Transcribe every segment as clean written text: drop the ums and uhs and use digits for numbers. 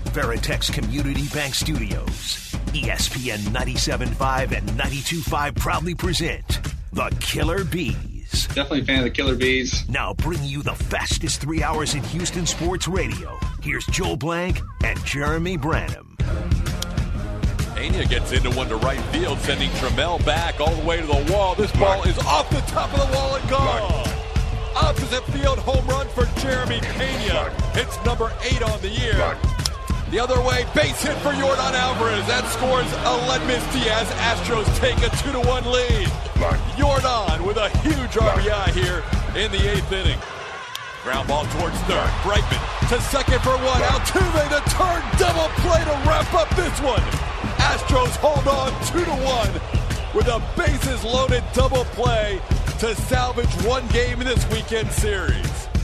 Veritex Community Bank Studios, ESPN 97.5 and 92.5 proudly present The Killer Bees. Definitely a fan of the Killer Bees. Now bringing you the fastest 3 hours in Houston sports radio. Here's Joel Blank and Jeremy Branham. Ania gets into one to right field, sending Trammell back all the way to the wall. This ball is off the top of the wall and gone. Opposite field home run for Jeremy Pena. It's number 8 on the year. The other way, base hit for Yordan Alvarez. That scores Aledmys Diaz. Astros take a 2-1 lead. Yordan with a huge RBI here in the 8th inning. Ground ball towards third. Brightman to second for one. Altuve the turn. Double play to wrap up this one. Astros hold on 2-1 with a bases loaded double play to salvage one game in this weekend series.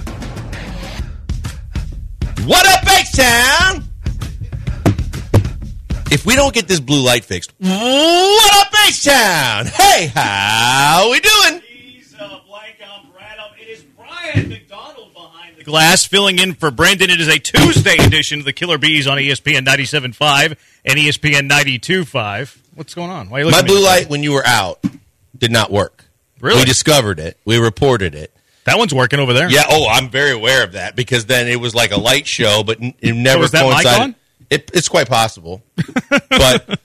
What up, H-Town? If we don't get this blue light fixed, what up, H-Town? Hey, how we doing? He's Blank on Branham. It is Brian McDonald behind the glass, filling in for Brendan. It is a Tuesday edition of the Killer Bees on ESPN 97.5 and ESPN 92.5. What's going on? Why are you looking My at me blue like light when you were out did not work. Really? We discovered it. We reported it. That one's working over there. Yeah, I'm very aware of that because then it was like a light show, but it never was that mic coincided. on? It's quite possible. But,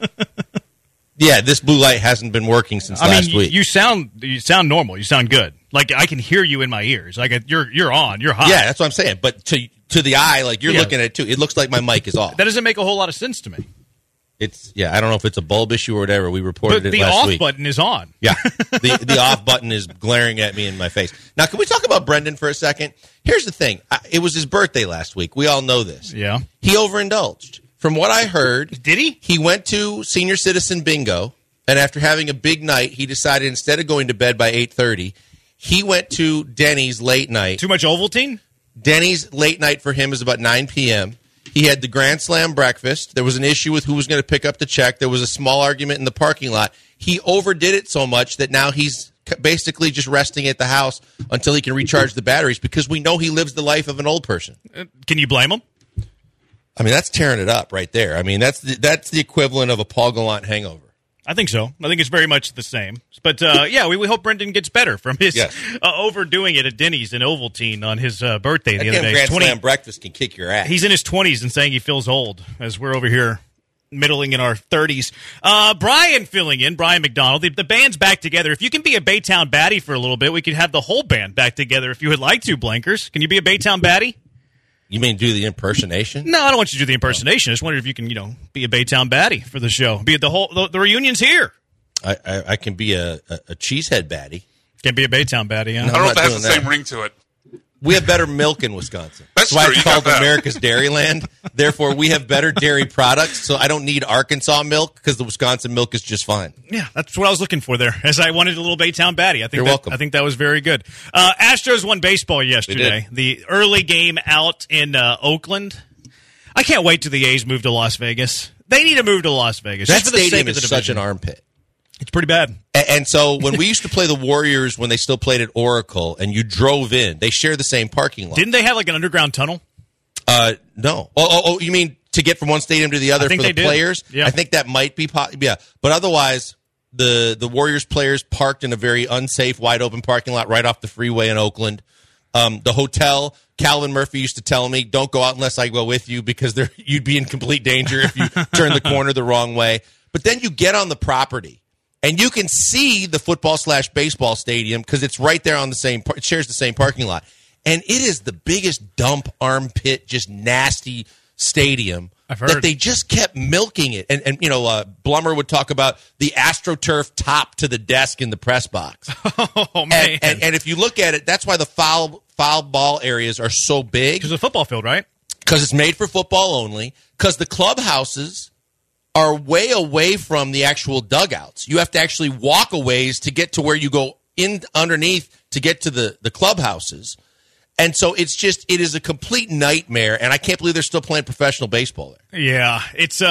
yeah, this blue light hasn't been working since last week. You sound normal. You sound good. Like, I can hear you in my ears. Like, you're on. You're hot. Yeah, that's what I'm saying. But to the eye, like you're looking at it too, it looks like my mic is off. That doesn't make a whole lot of sense to me. I don't know if it's a bulb issue or whatever. We reported But it last week. the off button is on. Yeah, the off button is glaring at me in my face. Now, can we talk about Brendan for a second? Here's the thing. It was his birthday last week. We all know this. Yeah. He overindulged. From what I heard. Did he? He went to Senior Citizen Bingo, and after having a big night, he decided instead of going to bed by 8:30, he went to Denny's late night. Too much Ovaltine? Denny's late night for him is about 9 p.m., He had the Grand Slam breakfast. There was an issue with who was going to pick up the check. There was a small argument in the parking lot. He overdid it so much that now he's basically just resting at the house until he can recharge the batteries because we know he lives the life of an old person. Can you blame him? I mean, that's tearing it up right there. I mean, that's the equivalent of a Paul Gallant hangover. I think so. I think it's very much the same. But, yeah, we hope Brendan gets better from his overdoing it at Denny's in Ovaltine on his birthday the other day. Grand Slam breakfast can kick your ass. He's in his 20s and saying he feels old as we're over here middling in our 30s. Brian filling in, Brian McDonald. The band's back together. If you can be a Baytown baddie for a little bit, we could have the whole band back together if you would like to, Blankers. Can you be a Baytown baddie? You mean do the impersonation? No, I don't want you to do the impersonation. I just wondered if you can, be a Baytown baddie for the show. Be the reunion's here. I can be a cheesehead baddie. Can be a Baytown baddie, huh? No, I don't know if that has the same ring to it. We have better milk in Wisconsin. That's why true. it's called America's Dairyland. Therefore, we have better dairy products, so I don't need Arkansas milk because the Wisconsin milk is just fine. Yeah, that's what I was looking for there, as I wanted a little Baytown baddie. You're welcome. I think that was very good. Astros won baseball yesterday. The early game out in Oakland. I can't wait till the A's move to Las Vegas. They need to move to Las Vegas. That just for the stadium sake of is the such division. an armpit. It's pretty bad. And so when we used to play the Warriors when they still played at Oracle and you drove in, they share the same parking lot. Didn't they have like an underground tunnel? No. Oh, you mean to get from one stadium to the other for the players? Yeah. I think that might be yeah. But otherwise, the Warriors players parked in a very unsafe, wide open parking lot right off the freeway in Oakland. The hotel, Calvin Murphy used to tell me, don't go out unless I go with you because you'd be in complete danger if you turn the corner the wrong way. But then you get on the property. And you can see the football/baseball stadium because it's right there on it shares the same parking lot. And it is the biggest dump armpit, just nasty stadium that they just kept milking it. And Blummer would talk about the AstroTurf top to the desk in the press box. Oh, man. And if you look at it, that's why the foul ball areas are so big. Because it's a football field, right? Because it's made for football only. Because the clubhouses are way away from the actual dugouts. You have to actually walk a ways to get to where you go in underneath to get to the clubhouses. And so it is a complete nightmare, and I can't believe they're still playing professional baseball there. Yeah, it's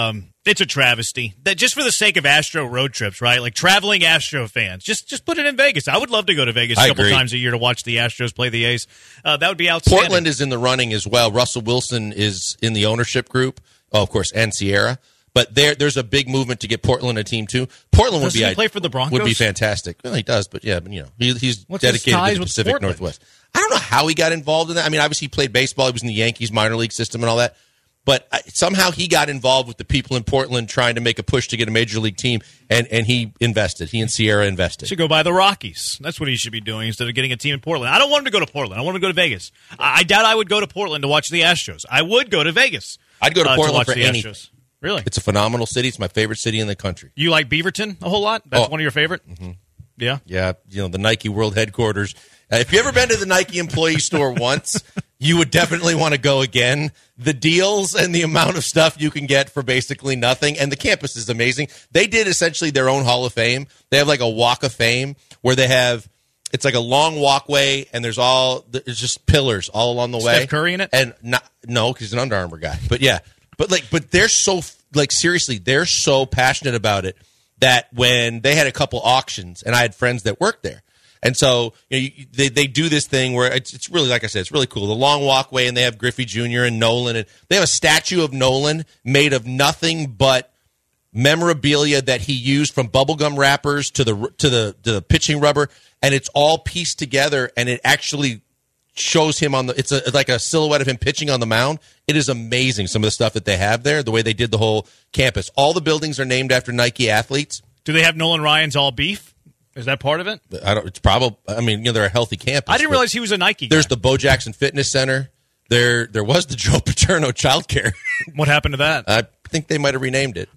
a travesty. That just for the sake of Astro road trips, right? Like traveling Astro fans, just put it in Vegas. I would love to go to Vegas a couple times a year to watch the Astros play the A's. That would be outstanding. Portland is in the running as well. Russell Wilson is in the ownership group. Oh, of course, and Sierra. But there's a big movement to get Portland a team too. Portland Doesn't he play for the Broncos? Would be fantastic. Well, he does, but he's What's dedicated his ties to the with Pacific Portland? Northwest. I don't know how he got involved in that. I mean, obviously he played baseball. He was in the Yankees minor league system and all that. But somehow he got involved with the people in Portland trying to make a push to get a major league team, and he invested. He and Sierra invested. Should go buy the Rockies. That's what he should be doing instead of getting a team in Portland. I don't want him to go to Portland. I want him to go to Vegas. I doubt I would go to Portland to watch the Astros. I would go to Vegas. I'd go to Portland watch for the anything. Astros. Really? It's a phenomenal city. It's my favorite city in the country. You like Beaverton a whole lot? That's one of your favorite? Mm-hmm. Yeah? Yeah, the Nike World Headquarters. If you've ever been to the Nike employee store once, you would definitely want to go again. The deals and the amount of stuff you can get for basically nothing. And the campus is amazing. They did essentially their own Hall of Fame. They have like a Walk of Fame where they have, it's like a long walkway and there's just pillars all along the way. Steph Curry in it? And no, because he's an Under Armour guy. But yeah. But they're so, seriously, they're so passionate about it that when they had a couple auctions, and I had friends that worked there, and so they do this thing where it's really, like I said, it's really cool. The long walkway, and they have Griffey Jr. and Nolan, and they have a statue of Nolan made of nothing but memorabilia that he used, from bubblegum wrappers to the pitching rubber, and it's all pieced together, and it actually shows him like a silhouette of him pitching on the mound. It is amazing, some of the stuff that they have there, the way they did the whole campus. All the buildings are named after Nike athletes. Do they have Nolan Ryan's all beef? Is that part of it? It's probably. I mean, they're a healthy campus. I didn't realize he was a Nike guy. There's the Bo Jackson Fitness Center. There was the Joe Paterno Childcare. What happened to that? I think they might have renamed it.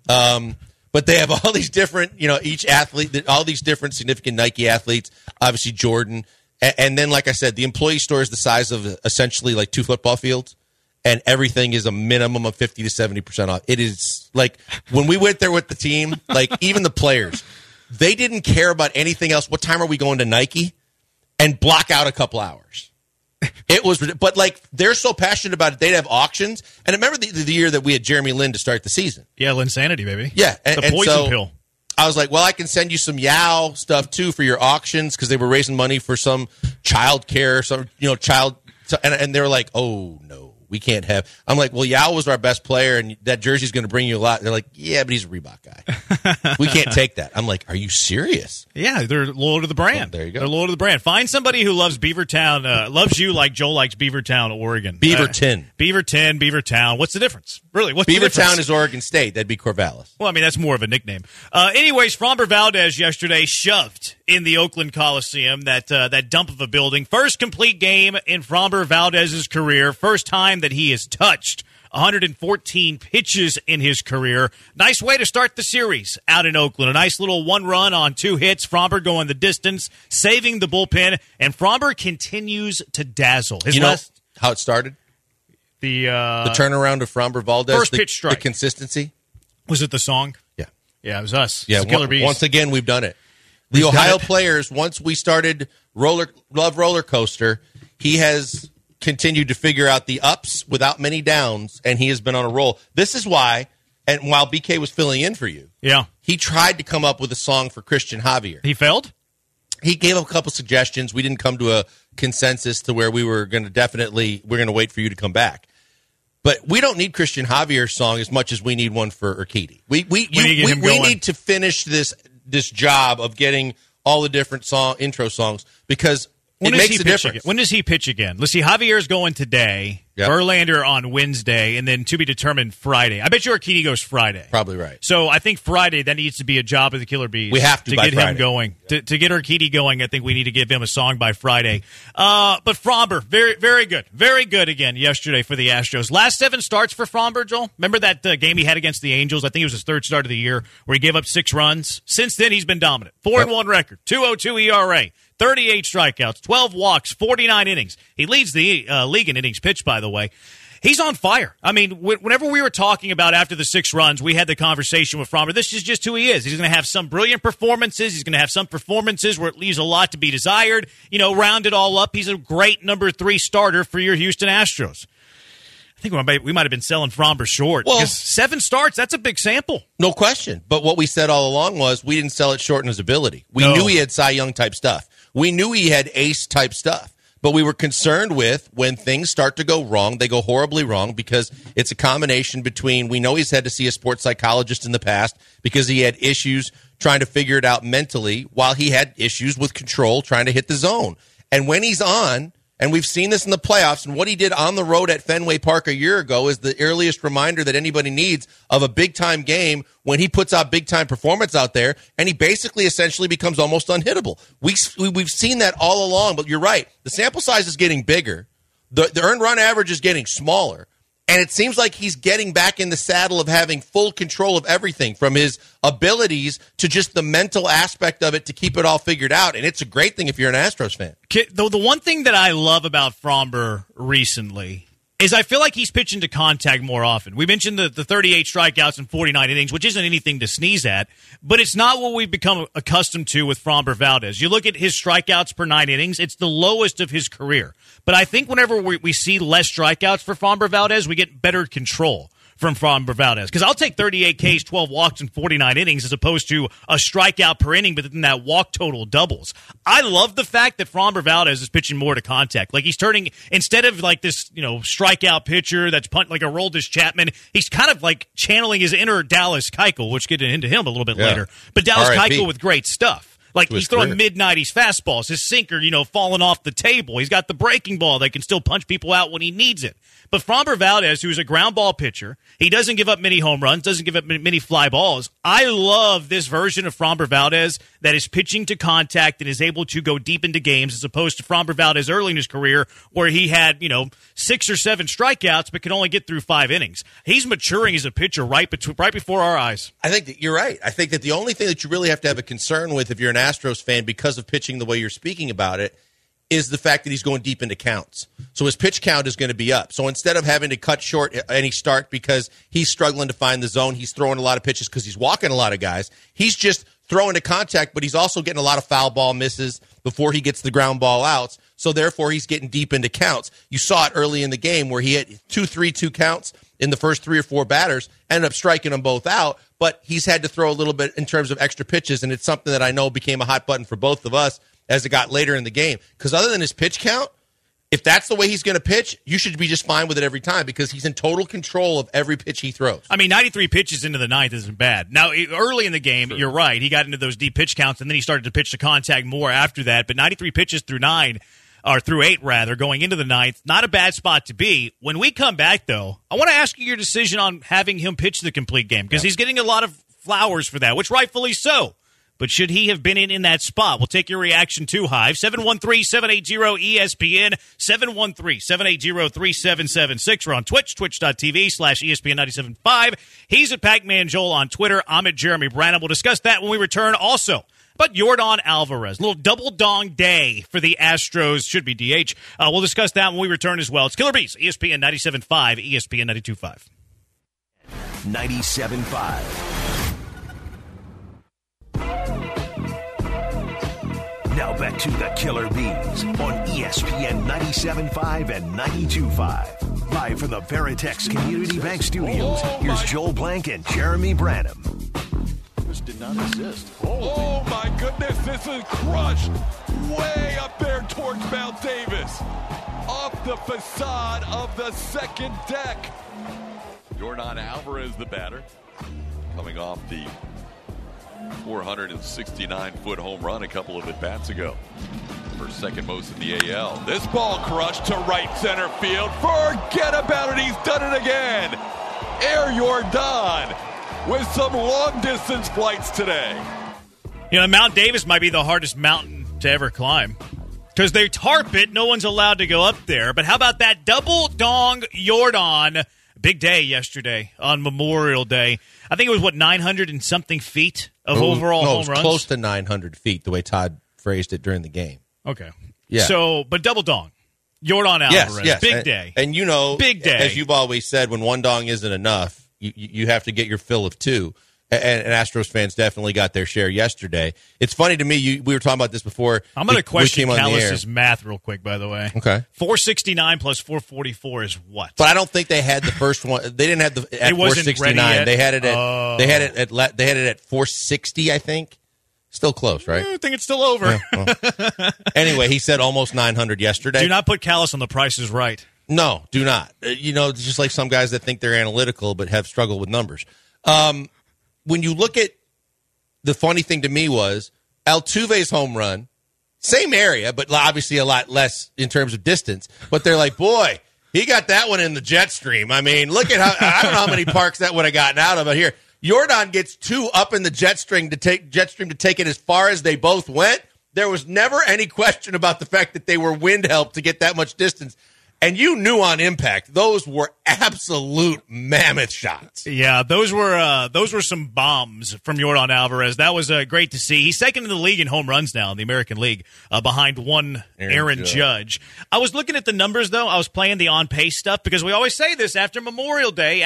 But they have all these different, each athlete, all these different significant Nike athletes. Obviously Jordan. And then, like I said, the employee store is the size of essentially like 2 football fields, and everything is a minimum of 50 to 70% off. It is like when we went there with the team, like even the players, they didn't care about anything else. What time are we going to Nike? And block out a couple hours. It was, but like they're so passionate about it, they'd have auctions. And remember the year that we had Jeremy Lin to start the season? Yeah, Linsanity, baby. Yeah, the poison pill. I was like, well, I can send you some Yao stuff too for your auctions, because they were raising money for some child care, and they were like, oh no, we can't have. I'm like, well, Yao was our best player, and that jersey's going to bring you a lot. They're like, yeah, but he's a Reebok guy. We can't take that. I'm like, are you serious? Yeah, they're loyal to the brand. Oh, there you go. They're loyal to the brand. Find somebody who loves Beavertown, loves you like Joel likes Beavertown, Oregon. Beavertown. What's the difference? Really, what's the difference? Beavertown is Oregon State. That'd be Corvallis. Well, I mean, that's more of a nickname. Anyways, Framber Valdez yesterday shoved in the Oakland Coliseum, that dump of a building. First complete game in Framber Valdez's career. First time that he has touched 114 pitches in his career. Nice way to start the series out in Oakland. A nice little 1 run on 2 hits. Framber going the distance, saving the bullpen, and Framber continues to dazzle. You know how it started? The turnaround of Framber Valdez. First pitch strike. The consistency. Was it the song? Yeah. Yeah, it was us. Yeah, Killer Bees. Once again, we've done it. The Ohio players, once we started Love Roller Coaster, he has continued to figure out the ups without many downs, and he has been on a roll. This is why, and while BK was filling in for you, he tried to come up with a song for Christian Javier. He failed? He gave a couple suggestions. We didn't come to a consensus to where we were going to we're going to wait for you to come back. But we don't need Christian Javier's song as much as we need one for Urquidy. We need to finish this job of getting all the different intro songs, because it makes a difference. When does he pitch again? Let's see. Javier's going today. Yep. Verlander on Wednesday, and then to be determined Friday. I bet you Urquidy goes Friday. Probably right. So I think Friday, that needs to be a job of the Killer Bees. We have to get Friday. him going. To get Urquidy going, I think we need to give him a song by Friday. But Framber, very, very good. Very good again yesterday for the Astros. Last 7 starts for Framber, Joel. Remember that game he had against the Angels? I think it was his 3rd start of the year, where he gave up 6 runs. Since then, he's been dominant. 4-1 record, 2.02 ERA. 38 strikeouts, 12 walks, 49 innings. He leads the league in innings pitched, by the way. He's on fire. I mean, whenever we were talking about after the 6 runs, we had the conversation with Framber. This is just who he is. He's going to have some brilliant performances. He's going to have some performances where it leaves a lot to be desired. You know, round it all up, he's a great number 3 starter for your Houston Astros. I think we might have been selling Framber short. Well, because 7 starts, that's a big sample. No question. But what we said all along was we didn't sell it short in his ability. We knew he had Cy Young type stuff. We knew he had ace type stuff. But we were concerned with when things start to go wrong, they go horribly wrong because it's a combination between we know he's had to see a sports psychologist in the past because he had issues trying to figure it out mentally while he had issues with control trying to hit the zone. And when he's on, and we've seen this in the playoffs, and what he did on the road at Fenway Park a year ago is the earliest reminder that anybody needs of a big-time game when he puts out big-time performance out there, and he basically essentially becomes almost unhittable. We've seen that all along, but you're right. The sample size is getting bigger. The earned run average is getting smaller. And it seems like he's getting back in the saddle of having full control of everything from his abilities to just the mental aspect of it to keep it all figured out. And it's a great thing if you're an Astros fan. Though the one thing that I love about Framber recently is I feel like he's pitching to contact more often. We mentioned the 38 strikeouts in 49 innings, which isn't anything to sneeze at, but it's not what we've become accustomed to with Framber Valdez. You look at his strikeouts per 9 innings, it's the lowest of his career. But I think whenever we see less strikeouts for Framber Valdez, we get better control from Framber Valdez. Because I'll take 38 Ks, 12 walks, in 49 innings as opposed to a strikeout per inning, but then that walk total doubles. I love the fact that Framber Valdez is pitching more to contact. Like he's turning, instead of like this, strikeout pitcher that's punt like a Aroldis Chapman, he's kind of like channeling his inner Dallas Keuchel, which get into him a little bit later. But Dallas Keuchel with great stuff. Like, he's throwing mid-90s fastballs. His sinker, falling off the table. He's got the breaking ball that can still punch people out when he needs it. But Framber Valdez, who's a ground ball pitcher, he doesn't give up many home runs, doesn't give up many fly balls. I love this version of Framber Valdez that is pitching to contact and is able to go deep into games as opposed to Framber Valdez early in his career where he had, 6 or 7 strikeouts but could only get through 5 innings. He's maturing as a pitcher right before our eyes. I think that you're right. I think that the only thing that you really have to have a concern with if you're an Astros fan because of pitching the way you're speaking about it is the fact that he's going deep into counts. So his pitch count is going to be up. So instead of having to cut short any start because he's struggling to find the zone, he's throwing a lot of pitches because he's walking a lot of guys. He's just throwing to contact, but he's also getting a lot of foul ball misses before he gets the ground ball outs. So therefore, he's getting deep into counts. You saw it early in the game where he had 2-3-2 counts in the first 3 or 4 batters, ended up striking them both out, but he's had to throw a little bit in terms of extra pitches, and it's something that I know became a hot button for both of us as it got later in the game. Because other than his pitch count, if that's the way he's going to pitch, you should be just fine with it every time because he's in total control of every pitch he throws. I mean, 93 pitches into the 9th isn't bad. Now, early in the game, You're right. He got into those deep pitch counts, and then he started to pitch to contact more after that. But 93 pitches through 8 rather, going into the 9th, not a bad spot to be. When we come back, though, I want to ask you your decision on having him pitch the complete game because he's getting a lot of flowers for that, which rightfully so. But should he have been in that spot? We'll take your reaction to Hive. 713-780-ESPN, 713-780-3776. We're on Twitch, twitch.tv/ESPN975. He's at Pac-Man Joel on Twitter. I'm at Jeremy Branham. We'll discuss that when we return also. But Yordan Alvarez, a little double dong day for the Astros, should be DH. We'll discuss that when we return as well. It's Killer Bees, ESPN 97.5, ESPN 92.5. 97.5. Now back to the Killer Bees on ESPN 97.5 and 92.5. Live from the Veritex Community Bank Studios, here's Joel Blank and Jeremy Branham. This did not exist. Oh my goodness, this is crushed way up there towards Mount Davis. Off the facade of the second deck. Yordan Alvarez, the batter, coming off the 469-foot home run a couple of at-bats ago. For second most in the AL. This ball crushed to right center field. Forget about it. He's done it again. Air Yordan with some long-distance flights today. Mount Davis might be the hardest mountain to ever climb. Because they tarp it, no one's allowed to go up there. But how about that double dong Yordan? Big day yesterday on Memorial Day. I think it was, 900 and something feet of overall home runs? No, it was close to 900 feet, the way Todd phrased it during the game. Okay. Yeah. But double dong. Yordan Alvarez. Yes. Big day. And big day. As you've always said, when one dong isn't enough, you have to get your fill of two. And Astros fans definitely got their share yesterday. It's funny to me, we were talking about this before. I'm going to question Callis' math real quick, by the way. Okay. 469 plus 444 is what? But I don't think they had the first one. They didn't have at 469. They had it at they had it at 460, I think. Still close, right? I think it's still over. Yeah, well. Anyway, he said almost 900 yesterday. Do not put Callis on The Price is Right. No, do not. It's just like some guys that think they're analytical but have struggled with numbers. When you look at the funny thing to me was Altuve's home run, same area, but obviously a lot less in terms of distance. But they're like, boy, he got that one in the jet stream. I mean, look at I don't know how many parks that would have gotten out of it here. Yordan gets two up in the jet stream to take it as far as they both went. There was never any question about the fact that they were wind help to get that much distance. And you knew on impact, those were absolute mammoth shots. Yeah, those were some bombs from Yordan Alvarez. That was great to see. He's second in the league in home runs now in the American League, behind one Aaron Judge. I was looking at the numbers, though. I was playing the on-pace stuff because we always say this after Memorial Day,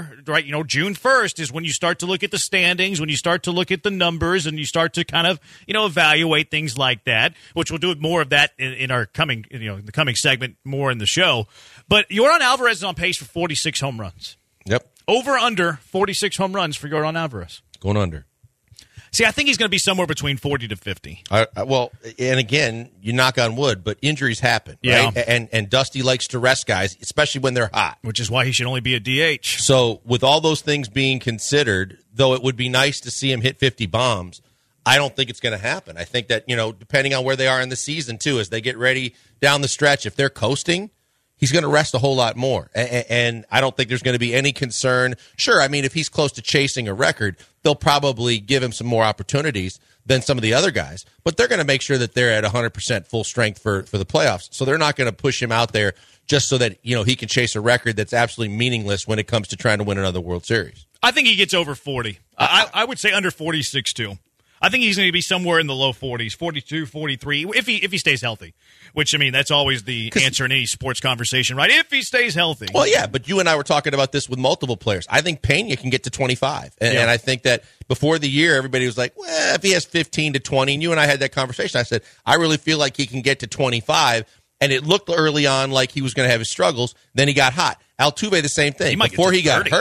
June 1st is when you start to look at the standings, when you start to look at the numbers, and you start to kind of, evaluate things like that, which we'll do more of that in our coming, the coming segment more in the show. But Yordan Alvarez is on pace for 46 home runs. Yep. Over under 46 home runs for Yordan Alvarez. Going under. See, I think he's going to be somewhere between 40 to 50. Well, and again, you knock on wood, but injuries happen, yeah. Right? And Dusty likes to rest guys, especially when they're hot. Which is why he should only be a DH. So with all those things being considered, though it would be nice to see him hit 50 bombs, I don't think it's going to happen. I think that, depending on where they are in the season, too, as they get ready down the stretch, if they're coasting, he's going to rest a whole lot more. And I don't think there's going to be any concern. Sure, I mean, if he's close to chasing a record, they'll probably give him some more opportunities than some of the other guys. But they're going to make sure that they're at 100% full strength for the playoffs. So they're not going to push him out there just so that, he can chase a record that's absolutely meaningless when it comes to trying to win another World Series. I think he gets over 40. I would say under 46, too. I think he's going to be somewhere in the low 40s, 42, 43, if he stays healthy. Which, that's always the answer in any sports conversation, right? If he stays healthy. Well, yeah, but you and I were talking about this with multiple players. I think Pena can get to 25. And I think that before the year, everybody was like, well, if he has 15 to 20, and you and I had that conversation, I said, I really feel like he can get to 25. And it looked early on like he was going to have his struggles. Then he got hot. Altuve, the same thing. Before he got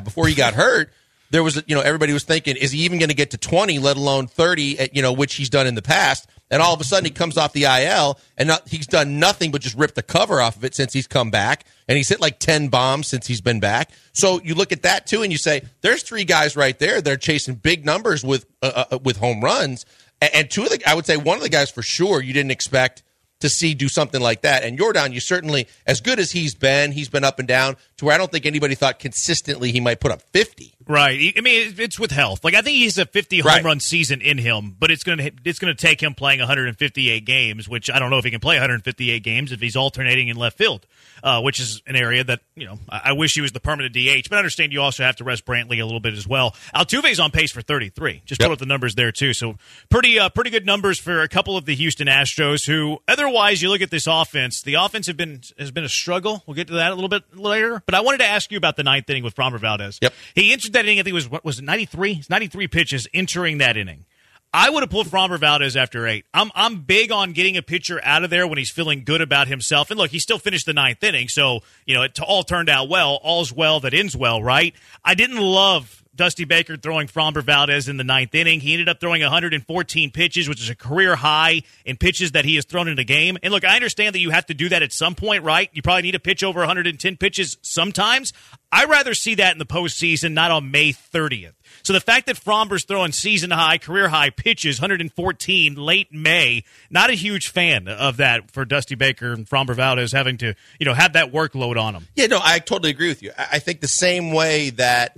hurt, there was, everybody was thinking, is he even going to get to 20, let alone 30, which he's done in the past? And all of a sudden he comes off the IL, and he's done nothing but just rip the cover off of it since he's come back. And he's hit like 10 bombs since he's been back. So you look at that, too, and you say, there's three guys right there that are chasing big numbers with home runs. And I would say one of the guys for sure you didn't expect to see do something like that. And Yordan, you certainly, as good as he's been up and down to where I don't think anybody thought consistently he might put up 50. Right. It's with health. Like, I think he's a 50 home run season in him, but it's going to take him playing 158 games, which I don't know if he can play 158 games if he's alternating in left field, which is an area that, I wish he was the permanent DH, but I understand you also have to rest Brantley a little bit as well. Altuve's on pace for 33. Just put up the numbers there, too. So pretty good numbers for a couple of the Houston Astros who, otherwise, you look at this offense, the offense has been a struggle. We'll get to that a little bit later, but I wanted to ask you about the ninth inning with Framber Valdez. Yep. He entered that inning, I think it was 93? 93 pitches entering that inning. I would have pulled Framber Valdez after 8. I'm big on getting a pitcher out of there when he's feeling good about himself. And look, he still finished the ninth inning, so it all turned out well. All's well that ends well, right? I didn't love Dusty Baker throwing Framber Valdez in the ninth inning. He ended up throwing 114 pitches, which is a career high in pitches that he has thrown in a game. And look, I understand that you have to do that at some point, right? You probably need to pitch over 110 pitches sometimes. I'd rather see that in the postseason, not on May 30th. So the fact that Framber's throwing season-high, career-high pitches, 114, late May, not a huge fan of that for Dusty Baker and Framber Valdez having to, have that workload on them. Yeah, no, I totally agree with you. I think the same way that,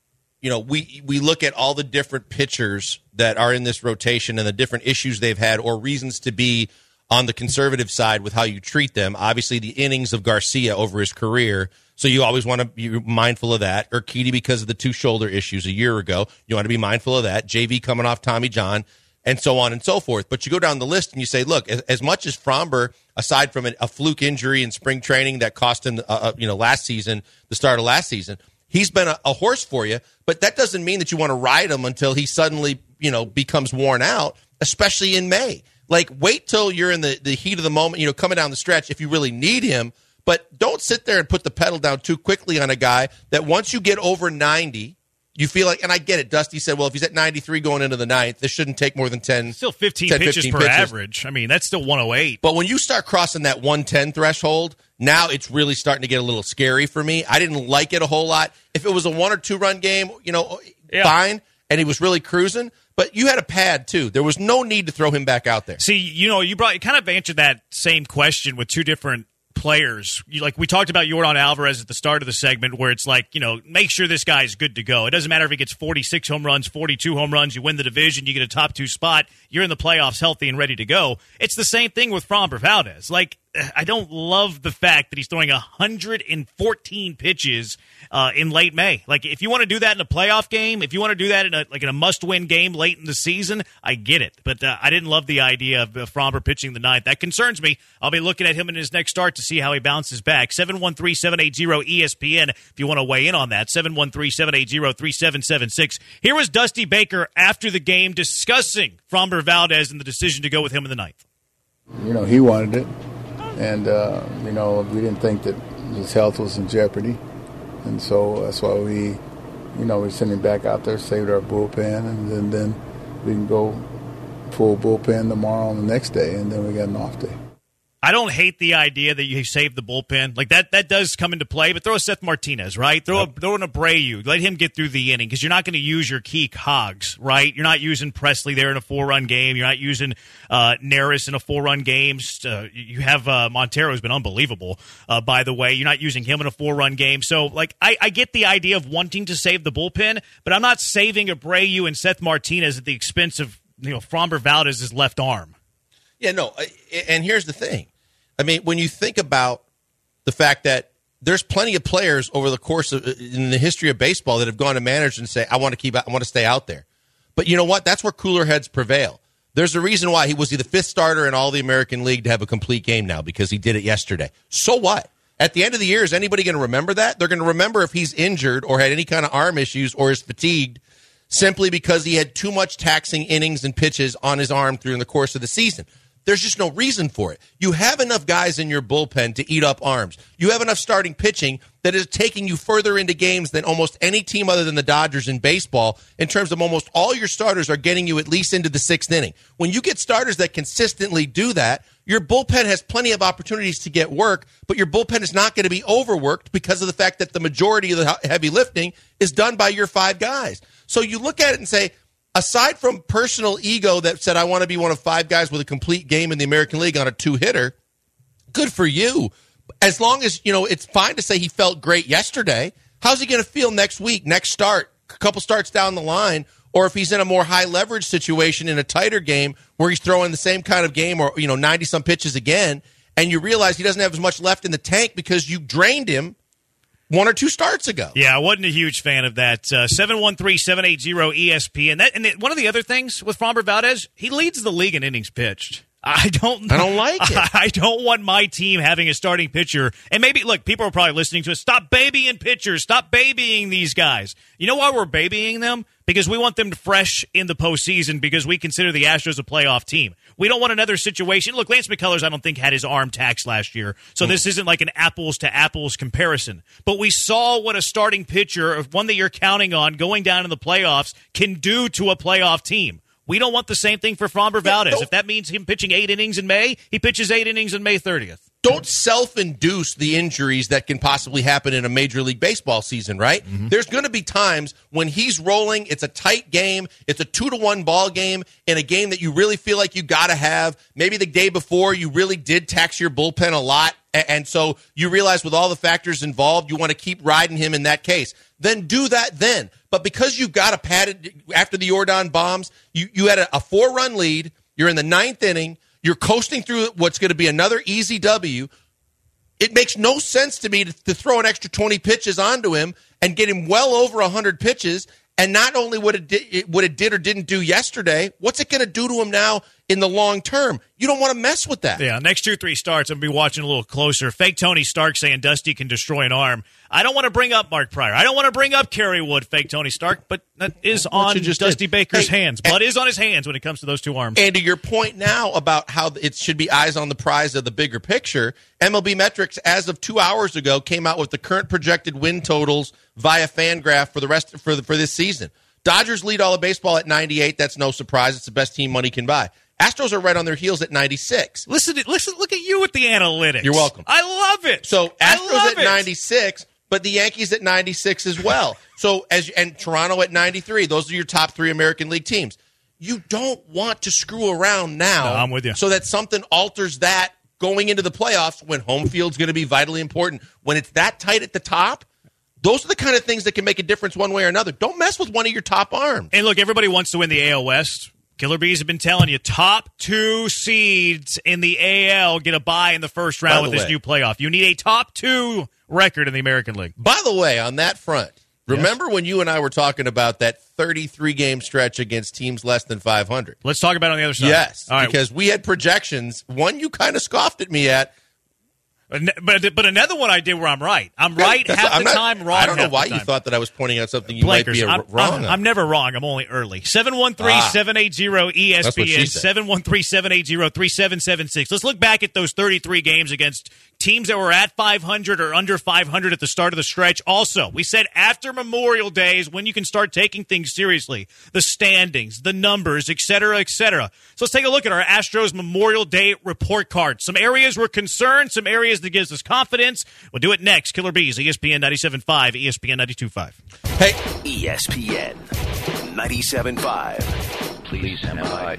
we look at all the different pitchers that are in this rotation and the different issues they've had or reasons to be on the conservative side with how you treat them. Obviously, the innings of Garcia over his career, so you always want to be mindful of that. Urquidy because of the two shoulder issues a year ago. You want to be mindful of that. JV coming off Tommy John. and so on and so forth. But you go down the list and you say, look, as much as Fromber, aside from a fluke injury in spring training that cost him, last season, the start of last season, he's been a horse for you. But that doesn't mean that you want to ride him until he suddenly, becomes worn out, especially in May. Like, wait till you're in the heat of the moment, coming down the stretch if you really need him. But don't sit there and put the pedal down too quickly on a guy that once you get over 90, you feel like, and I get it, Dusty said, well, if he's at 93 going into the ninth, this shouldn't take more than 10. Still 15 pitches per average. I mean, that's still 108. But when you start crossing that 110 threshold, now it's really starting to get a little scary for me. I didn't like it a whole lot. If it was a 1 or 2 run game, fine, and he was really cruising. But you had a pad, too. There was no need to throw him back out there. See, you kind of answered that same question with two different players. We talked about Yordan Alvarez at the start of the segment, where it's like, make sure this guy's good to go. It doesn't matter if he gets 46 home runs, 42 home runs, you win the division, you get a top 2 spot, you're in the playoffs healthy and ready to go. It's the same thing with Fromber Valdez. I don't love the fact that he's throwing 114 pitches in late May. If you want to do that in a playoff game, if you want to do that in a must-win game late in the season, I get it. But I didn't love the idea of Fromber pitching the ninth. That concerns me. I'll be looking at him in his next start to see how he bounces back. 713-780-ESPN if you want to weigh in on that. 713-780-3776. Here was Dusty Baker after the game discussing Fromber Valdez and the decision to go with him in the ninth. He wanted it. And, we didn't think that his health was in jeopardy. And so that's why we sent him back out there, saved our bullpen, and then we can go full bullpen tomorrow on the next day, and then we got an off day. I don't hate the idea that you save the bullpen. That does come into play, but throw a Seth Martinez, right? Throw an Abreu. Let him get through the inning because you're not going to use your key cogs, right? You're not using Presley there in a 4-run game. You're not using Neris in a 4-run game. You have Montero, who's been unbelievable, by the way. You're not using him in a 4-run game. So, I get the idea of wanting to save the bullpen, but I'm not saving Abreu and Seth Martinez at the expense of Fromber Valdez's left arm. Yeah, no, and here's the thing. I mean, when you think about the fact that there's plenty of players over the course of in the history of baseball that have gone to managers and say, I want to stay out there. But you know what? That's where cooler heads prevail. There's a reason why he was the 5th starter in all the American League to have a complete game now, because he did it yesterday. So what? At the end of the year, is anybody going to remember that? They're going to remember if he's injured or had any kind of arm issues or is fatigued simply because he had too much taxing innings and pitches on his arm during the course of the season. There's just no reason for it. You have enough guys in your bullpen to eat up arms. You have enough starting pitching that is taking you further into games than almost any team other than the Dodgers in baseball in terms of almost all your starters are getting you at least into the 6th inning. When you get starters that consistently do that, your bullpen has plenty of opportunities to get work, but your bullpen is not going to be overworked because of the fact that the majority of the heavy lifting is done by your 5 guys. So you look at it and say, aside from personal ego that said, I want to be one of 5 guys with a complete game in the American League on a 2-hitter, good for you. As long as, it's fine to say he felt great yesterday. How's he going to feel next week, next start, a couple starts down the line, or if he's in a more high leverage situation in a tighter game where he's throwing the same kind of game or, 90-some pitches again, and you realize he doesn't have as much left in the tank because you drained him 1 or 2 starts ago. Yeah, I wasn't a huge fan of that. 713-780-ESPN. And one of the other things with Fromber Valdez, he leads the league in innings pitched. I don't like it. I don't want my team having a starting pitcher. And maybe, look, people are probably listening to us. Stop babying pitchers. Stop babying these guys. You know why we're babying them? Because we want them fresh in the postseason because we consider the Astros a playoff team. We don't want another situation. Look, Lance McCullers, I don't think, had his arm taxed last year, so this isn't like an apples-to-apples comparison. But we saw what a starting pitcher, one that you're counting on going down in the playoffs, can do to a playoff team. We don't want the same thing for Fromber Valdez. If that means him pitching 8 innings in May, he pitches 8 innings on May 30th. Don't self-induce the injuries that can possibly happen in a Major League Baseball season, right? Mm-hmm. There's going to be times when he's rolling, it's a tight game, it's a 2-1 ball game, in a game that you really feel like you got to have. Maybe the day before you really did tax your bullpen a lot, and so you realize with all the factors involved, you want to keep riding him in that case. Then do that then. But because you've got a padded, after the Yordan bombs, you had a 4-run lead, you're in the 9th inning, you're coasting through what's going to be another easy W. It makes no sense to me to throw an extra 20 pitches onto him and get him well over 100 pitches And not only what it did or didn't do yesterday, what's it going to do to him now in the long term? You don't want to mess with that. Yeah, next 2-3 starts, I'm going to be watching a little closer. Fake Tony Stark saying Dusty can destroy an arm. I don't want to bring up Mark Pryor. I don't want to bring up Kerry Wood, fake Tony Stark, but that is on Dusty Baker's hands. Blood is on his hands when it comes to those two arms. And to your point now about how it should be eyes on the prize of the bigger picture, MLB Metrics, as of 2 hours ago, came out with the current projected win totals via FanGraph for this season. Dodgers lead all of baseball at 98. That's no surprise. It's the best team money can buy. Astros are right on their heels at 96. Listen, look at you with the analytics. You're welcome. I love it. So Astros at 96, but the Yankees at 96 as well. So and Toronto at 93. Those are your top three American League teams. You don't want to screw around now. No, I'm with you. So that something alters that going into the playoffs when home field's going to be vitally important. When it's that tight at the top, those are the kind of things that can make a difference one way or another. Don't mess with one of your top arms. And look, everybody wants to win the AL West. Killer Bees have been telling you, top 2 seeds in the AL get a bye in the first round with this new playoff. You need a top 2 record in the American League. By the way, on that front, remember when you and I were talking about that 33-game stretch against teams less than 500? Let's talk about it on the other side. Yes, all right. Because we had projections. One you kind of scoffed at me at. But another one I did where I'm right. I'm right half the time, wrong half the time. I don't know why you thought that I was pointing out something you might be wrong on. I'm never wrong. I'm only early. 713-780-ESPN, 713-780-3776. Let's look back at those 33 games against teams that were at 500 or under 500 at the start of the stretch. Also, we said after Memorial Day is when you can start taking things seriously. The standings, the numbers, et cetera, et cetera. So let's take a look at our Astros Memorial Day report card. Some areas we're concerned, some areas that gives us confidence. We'll do it next. Killer Bees, ESPN 97.5, ESPN 92.5. Hey, ESPN 97.5. Please stand by.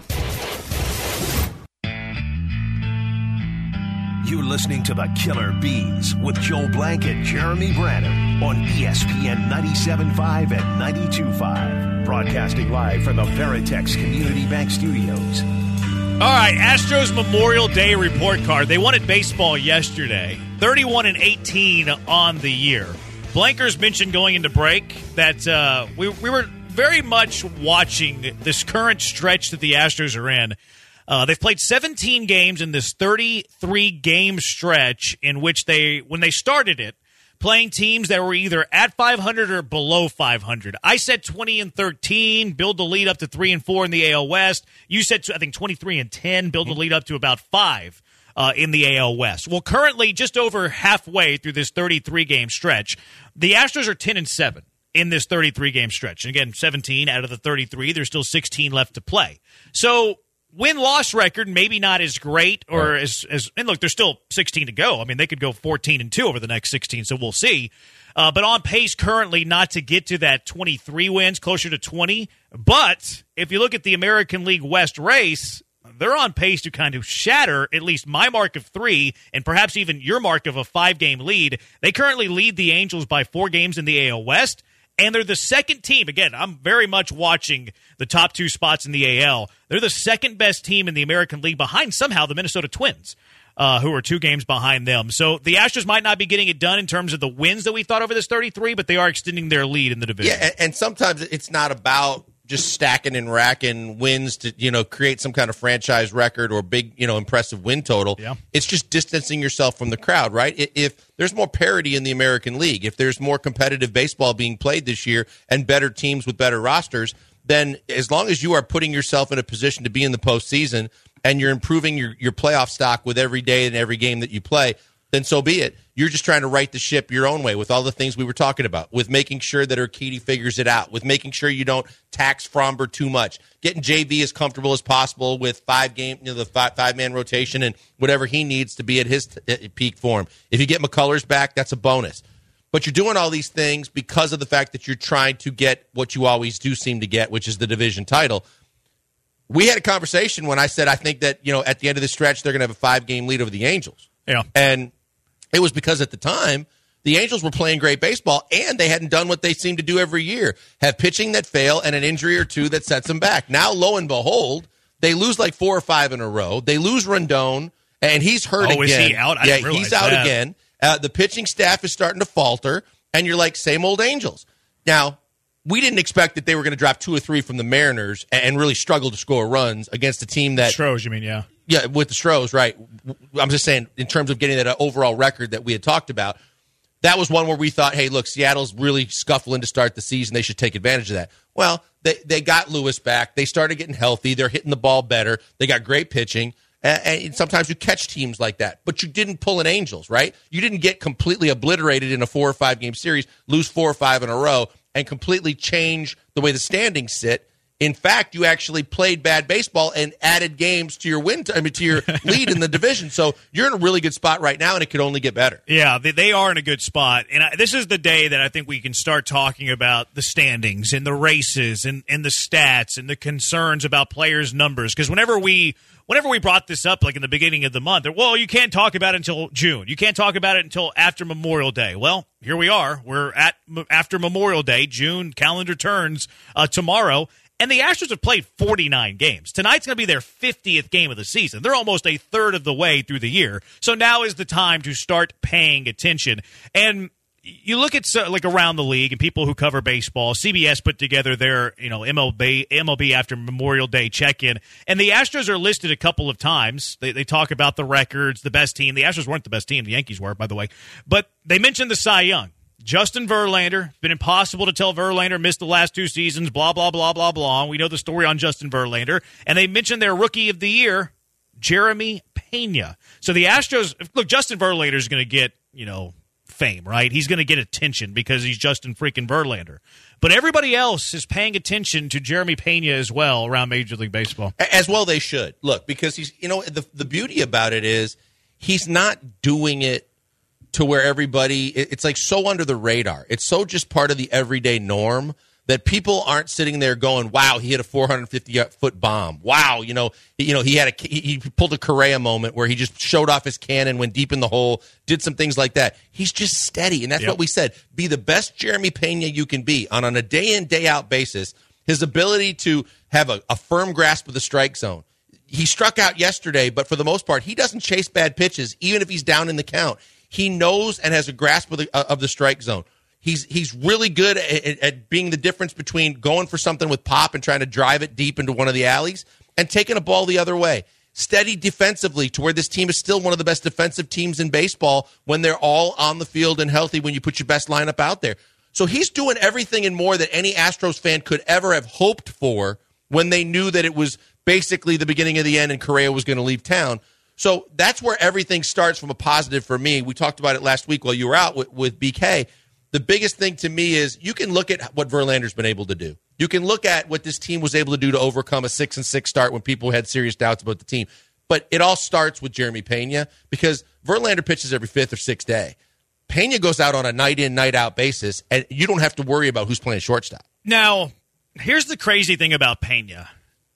You're listening to the Killer Bees with Joel Blank and Jeremy Branham on ESPN 97.5 and 92.5. Broadcasting live from the Veritex Community Bank Studios. All right, Astros Memorial Day report card. They won at baseball yesterday, 31-18 on the year. Blankers mentioned going into break that we were very much watching this current stretch that the Astros are in. They've played 17 games in this 33-game stretch in which when they started it, playing teams that were either at 500 or below 500. I said 20-13, build the lead up to 3-4 in the AL West. You said, I think, 23-10, build the lead up to about 5 in the AL West. Well, currently, just over halfway through this 33-game stretch, the Astros are 10-7 in this 33-game stretch. And again, 17 out of the 33. There's still 16 left to play. So win-loss record, maybe not as great or as and look, there's still 16 to go. I mean, they could go 14-2 over the next 16, so we'll see. But on pace currently not to get to that 23 wins, closer to 20. But if you look at the American League West race, they're on pace to kind of shatter at least my mark of 3 and perhaps even your mark of a 5-game lead. They currently lead the Angels by 4 games in the AL West. And they're the second team. Again, I'm very much watching the top 2 spots in the AL. They're the second best team in the American League behind somehow the Minnesota Twins, who are 2 games behind them. So the Astros might not be getting it done in terms of the wins that we thought over this 33, but they are extending their lead in the division. Yeah, and sometimes it's not about just stacking and racking wins to, create some kind of franchise record or big, impressive win total. Yeah. It's just distancing yourself from the crowd, right? If there's more parity in the American League, if there's more competitive baseball being played this year and better teams with better rosters, then as long as you are putting yourself in a position to be in the postseason and you're improving your playoff stock with every day and every game that you play, then so be it. You're just trying to right the ship your own way with all the things we were talking about, with making sure that Urquidy figures it out, with making sure you don't tax Fromber too much, getting JV as comfortable as possible with 5-game, the 5-man rotation and whatever he needs to be at his peak form. If you get McCullers back, that's a bonus. But you're doing all these things because of the fact that you're trying to get what you always do seem to get, which is the division title. We had a conversation when I said I think that, at the end of the stretch, they're going to have a 5-game lead over the Angels. Yeah. And it was because at the time, the Angels were playing great baseball, and they hadn't done what they seem to do every year, have pitching that fail and an injury or two that sets them back. Now, lo and behold, they lose like 4 or 5 in a row. They lose Rendon, and he's hurt again. Oh, is he out? Yeah, he's out again. The pitching staff is starting to falter, and you're like, same old Angels. Now, we didn't expect that they were going to drop 2 or 3 from the Mariners and really struggle to score runs against a team that... Stros, you mean, yeah. Yeah, with the Stros, right. I'm just saying, in terms of getting that overall record that we had talked about, that was one where we thought, hey, look, Seattle's really scuffling to start the season. They should take advantage of that. Well, they got Lewis back. They started getting healthy. They're hitting the ball better. They got great pitching. And sometimes you catch teams like that. But you didn't pull an Angels, right? You didn't get completely obliterated in a 4 or 5 game series, lose 4 or 5 in a row, and completely change the way the standings sit. In fact, you actually played bad baseball and added games to your to your lead in the division. So you're in a really good spot right now, and it could only get better. Yeah, they are in a good spot. And this is the day that I think we can start talking about the standings and the races and the stats and the concerns about players' numbers. Because whenever we brought this up, like in the beginning of the month, well, you can't talk about it until June. You can't talk about it until after Memorial Day. Well, here we are. We're after Memorial Day. June calendar turns tomorrow. And the Astros have played 49 games. Tonight's going to be their 50th game of the season. They're almost a third of the way through the year. So now is the time to start paying attention. And you look at like around the league and people who cover baseball. CBS put together their MLB after Memorial Day check-in. And the Astros are listed a couple of times. They talk about the records, the best team. The Astros weren't the best team. The Yankees were, by the way. But they mentioned the Cy Young. Justin Verlander. It's been impossible to tell Verlander missed the last 2 seasons, blah, blah, blah, blah, blah. We know the story on Justin Verlander. And they mentioned their Rookie of the Year, Jeremy Pena. So the Astros, look, Justin Verlander is going to get, fame, right? He's going to get attention because he's Justin freaking Verlander. But everybody else is paying attention to Jeremy Pena as well around Major League Baseball. As well they should. Look, because he's, the beauty about it is he's not doing it to where everybody, it's like so under the radar. It's so just part of the everyday norm that people aren't sitting there going, wow, he hit a 450-foot bomb. Wow, he pulled a Correa moment where he just showed off his cannon, went deep in the hole, did some things like that. He's just steady, and that's what we said. Be the best Jeremy Pena you can be on a day-in, day-out basis. His ability to have a firm grasp of the strike zone. He struck out yesterday, but for the most part, he doesn't chase bad pitches, even if he's down in the count. He knows and has a grasp of the strike zone. He's really good at being the difference between going for something with pop and trying to drive it deep into one of the alleys and taking a ball the other way. Steady defensively to where this team is still one of the best defensive teams in baseball when they're all on the field and healthy when you put your best lineup out there. So he's doing everything and more that any Astros fan could ever have hoped for when they knew that it was basically the beginning of the end and Correa was going to leave town. So that's where everything starts from a positive for me. We talked about it last week while you were out with BK. The biggest thing to me is you can look at what Verlander's been able to do. You can look at what this team was able to do to overcome a 6-6 start when people had serious doubts about the team. But it all starts with Jeremy Pena because Verlander pitches every 5th or 6th day. Pena goes out on a night-in, night-out basis, and you don't have to worry about who's playing shortstop. Now, here's the crazy thing about Pena.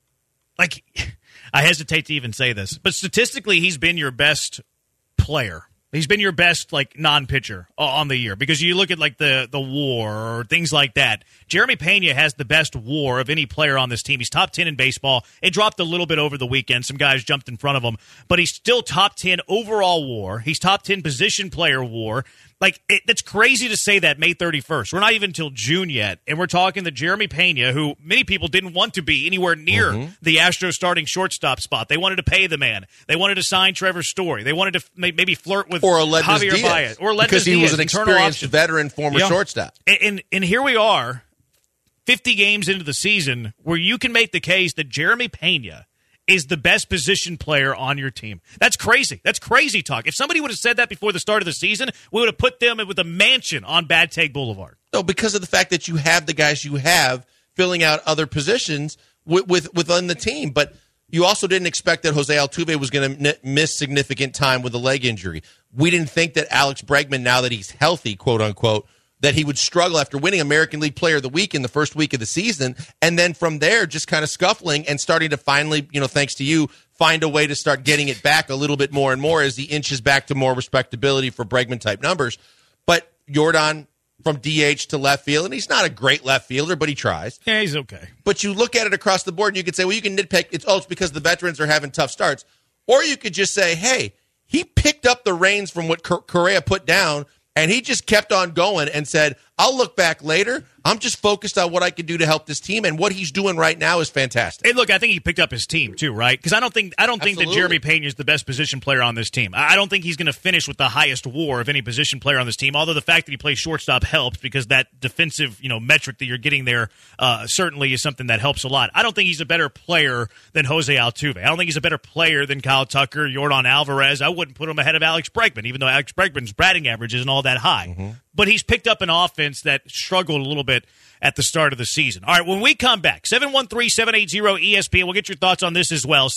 Like, I hesitate to even say this, but statistically, he's been your best player. He's been your best, non-pitcher on the year because you look at, the WAR or things like that. Jeremy Pena has the best WAR of any player on this team. He's top 10 in baseball. It dropped a little bit over the weekend. Some guys jumped in front of him, but he's still top 10 overall WAR. He's top 10 position player WAR. That's crazy to say that May 31st. We're not even till June yet, and we're talking to Jeremy Pena, who many people didn't want to be anywhere near the Astros starting shortstop spot. They wanted to pay the man. They wanted to sign Trevor Story. They wanted to maybe flirt with Javier Baez. Or Aledmys because he Diaz, was an experienced veteran former shortstop. And here we are, 50 games into the season, where you can make the case that Jeremy Pena is the best position player on your team. That's crazy. That's crazy talk. If somebody would have said that before the start of the season, we would have put them with a mansion on Bad Take Boulevard. No, because of the fact that you have the guys you have filling out other positions within the team. But you also didn't expect that Jose Altuve was going to miss significant time with a leg injury. We didn't think that Alex Bregman, now that he's healthy, quote unquote, that he would struggle after winning American League Player of the Week in the first week of the season, and then from there just kind of scuffling and starting to finally, thanks to you, find a way to start getting it back a little bit more and more as he inches back to more respectability for Bregman-type numbers. But Yordan from DH to left field, and he's not a great left fielder, but he tries. Yeah, he's okay. But you look at it across the board, and you can say, well, you can nitpick. It's because the veterans are having tough starts. Or you could just say, hey, he picked up the reins from what Correa put down, and he just kept on going and said, I'll look back later. I'm just focused on what I can do to help this team, and what he's doing right now is fantastic. And look, I think he picked up his team too, right? Because I don't think that Jeremy Pena is the best position player on this team. I don't think he's going to finish with the highest WAR of any position player on this team. Although the fact that he plays shortstop helps, because that defensive metric that you're getting there certainly is something that helps a lot. I don't think he's a better player than Jose Altuve. I don't think he's a better player than Kyle Tucker, Yordan Alvarez. I wouldn't put him ahead of Alex Bregman, even though Alex Bregman's batting average isn't all that high. Mm-hmm. But he's picked up an offense that struggled a little bit at the start of the season. All right, when we come back, 713-780-ESPN. We'll get your thoughts on this as well.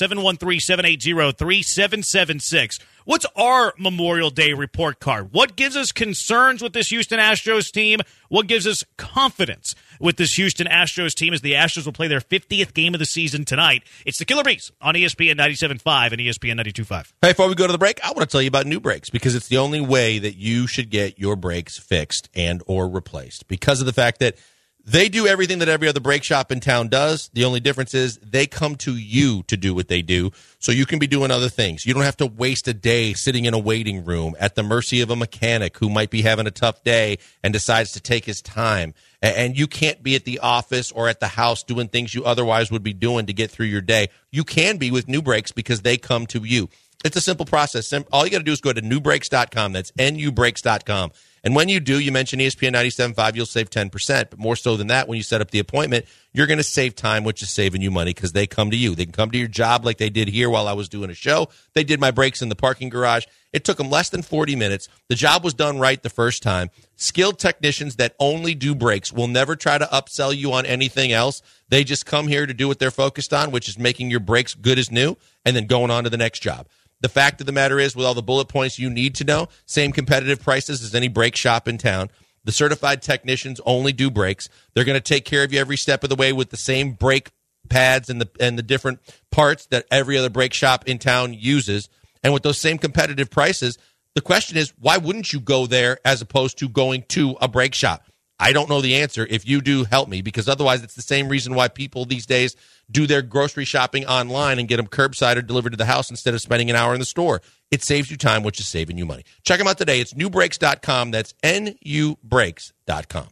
713-780-3776. What's our Memorial Day report card? What gives us concerns with this Houston Astros team? What gives us confidence with this Houston Astros team as the Astros will play their 50th game of the season tonight? It's the Killer Bees on ESPN 97.5 and ESPN 92.5. Hey, before we go to the break, I want to tell you about New Brakes, because it's the only way that you should get your brakes fixed and or replaced, because of the fact that they do everything that every other brake shop in town does. The only difference is they come to you to do what they do, so you can be doing other things. You don't have to waste a day sitting in a waiting room at the mercy of a mechanic who might be having a tough day and decides to take his time. And you can't be at the office or at the house doing things you otherwise would be doing to get through your day. You can be with New Brakes because they come to you. It's a simple process. All you got to do is go to newbrakes.com. That's nubrakes.com. And when you do, you mention ESPN 97.5, you'll save 10%. But more so than that, when you set up the appointment, you're going to save time, which is saving you money, because they come to you. They can come to your job like they did here while I was doing a show. They did my brakes in the parking garage. It took them less than 40 minutes. The job was done right the first time. Skilled technicians that only do brakes will never try to upsell you on anything else. They just come here to do what they're focused on, which is making your brakes good as new and then going on to the next job. The fact of the matter is, with all the bullet points you need to know, same competitive prices as any brake shop in town. The certified technicians only do brakes. They're going to take care of you every step of the way with the same brake pads and the different parts that every other brake shop in town uses. And with those same competitive prices, the question is, why wouldn't you go there as opposed to going to a brake shop? I don't know the answer. If you do, help me, because otherwise it's the same reason why people these days do their grocery shopping online and get them curbside or delivered to the house instead of spending an hour in the store. It saves you time, which is saving you money. Check them out today. It's newbrakes.com. That's nubrakes.com.